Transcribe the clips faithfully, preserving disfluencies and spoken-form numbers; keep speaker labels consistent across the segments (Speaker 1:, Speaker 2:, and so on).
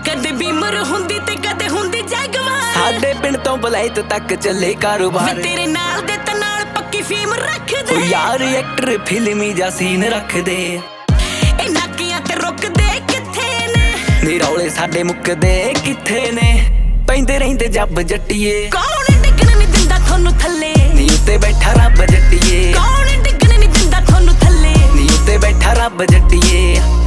Speaker 1: कदे बीमर हुंदी ते कदे हुंदी जगवा
Speaker 2: साडे पिंड तो बलायत तक चले कारोबार
Speaker 1: तेरे नाल दे ते नाल पक्की फीम रख दे
Speaker 2: ओ यार एक्टर फिल्मी जा सीन रख दे
Speaker 1: ए नाकियां ते रुक दे किथे ने
Speaker 2: नी रौले साडे मुकदे किथे ने पैंदे रहिंदे जब जट्टिए
Speaker 1: कौन डिगण नहीं दिंदा थानू थल्ले
Speaker 2: नी उत्ते बैठा रब जट्टिए
Speaker 1: कौन डिगण नहीं दिंदा थानू थल्ले
Speaker 2: नी उत्ते बैठा रब जट्टिए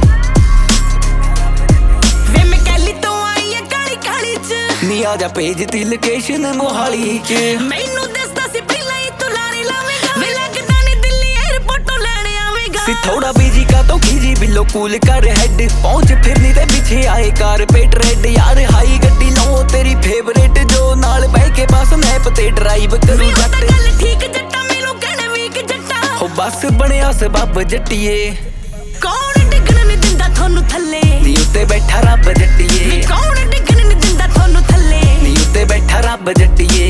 Speaker 1: वे मैं कैली तो आई है काली काली च
Speaker 2: नी आजा भेज दी लोकेशन मोहाली च
Speaker 1: मैनू दसदा सी पहला ही तू लारे लावेगा वे लगदा नहीं दिल्ली एयरपोर्टों लेने आवेगा
Speaker 2: सी थोड़ा बिजी का तो खीजी बिलो कूल कर हेड पहुंच फिरनी ते पीछे आए कारपेट रेड यार हाई गड्डी लो तेरी फेवरेट जो नाल बह के बस नैप ते ड्राइव करू जट
Speaker 1: गल ठीक जट्टा मैनू कहने वीक जट्टा
Speaker 2: हो बस बनया सबब जट्टिए
Speaker 1: कौन डिगण नहीं दिंदा थानू थल्ले
Speaker 2: नी उत्ते बैठा रब जट्टिए
Speaker 1: कौन डिगण नहीं दिंदा थानू थल्ले
Speaker 2: नी उत्ते बैठा रब जट्टिए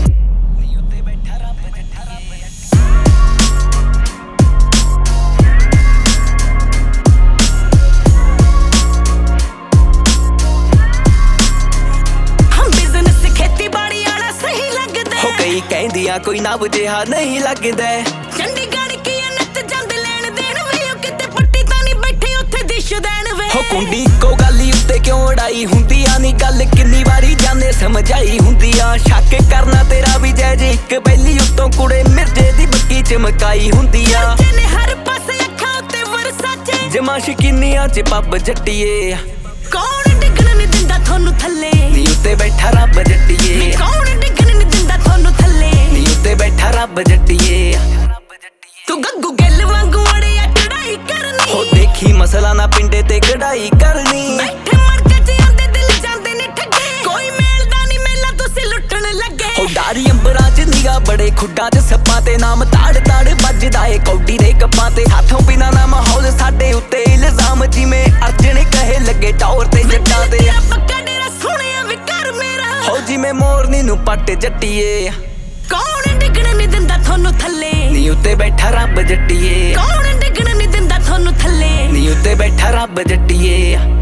Speaker 2: कहंदियां कोई नव जिहा नहीं लगदा
Speaker 1: चंडीगढ़ की नत जांदे लेन देन वे किते पट्टी तां नहीं बैठे उत्थे दिश देन वे
Speaker 2: हो कुंडी को गाली उत्ते क्यों अड़ाई हुंदी आ नी गल किन्नी वारी जाने समझाई हुंदी आ शक करना तेरा भी जय जे इक बैली उत्तों कुड़े मिर्जे दी बक्की चमकाई हुंदी आ
Speaker 1: ने हर पासे अखां उत्ते वरसाचे
Speaker 2: जमा शकीनियां च पब जट्टिए
Speaker 1: कौन डिगण नहीं दिंदा थानू थल्ले
Speaker 2: नी उत्ते बैठा रब जट्टिए
Speaker 1: कौन डिगण नहीं दिंदा थानू थल्ले
Speaker 2: नी उत्ते बैठा रब जट्टिए
Speaker 1: तू गग्गू गिल वांगू अड़िया चढ़ाई करनी
Speaker 2: हो देखी मसला ना पिंडे ते कढ़ाई करनी
Speaker 1: बैठे मरके च आंदे दिल जांदे ने ठगे कोई मेलदा नहीं मेला तुसी लुटण लगे
Speaker 2: हो डारी अंबरां च निगा बड़े खुड्डां च सप्पां ते नाम ताड़ ताड़ ਵੱਜਦਾ ਏ ਕੌਡੀ ਦੇ ਕੱਪਾਂ ਤੇ ਹੱਥੋਂ ਬਿਨਾ ਨਾ ਮਾਹੌਲ ਸਾਡੇ ਉੱਤੇ ਇਲਜ਼ਾਮ ਜਿਵੇਂ ਅਰਜਣ ਕਹੇ ਲੱਗੇ ਟੌਰ ਤੇ ਜੱਟਾਂ ਤੇ
Speaker 1: ਪੱਕਾ ਡੇਰਾ ਸੁਣਿਆ ਵੀ ਕਰ ਮੇਰਾ
Speaker 2: ਹੋ ਜਿਵੇਂ ਮੋਰਨੀ ਨੂੰ ਪੱਟ ਜੱਟੀਏ
Speaker 1: ਕੌਣ ਡਿਗਣ ਨਹੀਂ ਦਿੰਦਾ ਤੁਹਾਨੂੰ ਥੱਲੇ
Speaker 2: ਨੀ ਉੱਤੇ ਬੈਠਾ ਰੱਬ ਜੱਟੀਏ
Speaker 1: ਕੌਣ ਡਿਗਣ ਨਹੀਂ ਦਿੰਦਾ ਤੁਹਾਨੂੰ ਥੱਲੇ
Speaker 2: ਨੀ ਉੱਤੇ ਬੈਠਾ ਰੱਬ ਜੱਟੀਏ